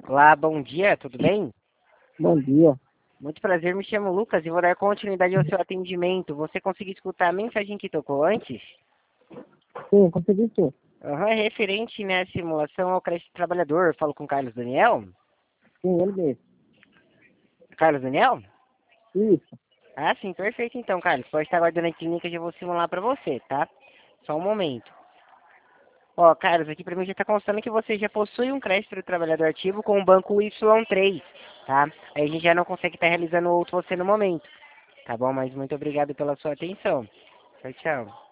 Olá, bom dia, tudo bem? Bom dia. Muito prazer, me chamo Lucas e vou dar continuidade ao seu atendimento. Você conseguiu escutar a mensagem que tocou antes? Sim, consegui sim. Aham, é referente, né, à simulação ao crédito trabalhador. Falo com o Carlos Daniel? Sim, ele mesmo. Carlos Daniel? Isso. Ah, sim, perfeito então, Carlos. Pode estar aguardando a clínica que eu vou simular para você, tá? Só um momento. Ó, Carlos, aqui para mim já está constando que você já possui um crédito do trabalhador ativo com o banco Y3, tá? Aí a gente já não consegue estar realizando outro você no momento, tá bom? Mas muito obrigado pela sua atenção. Tchau, tchau.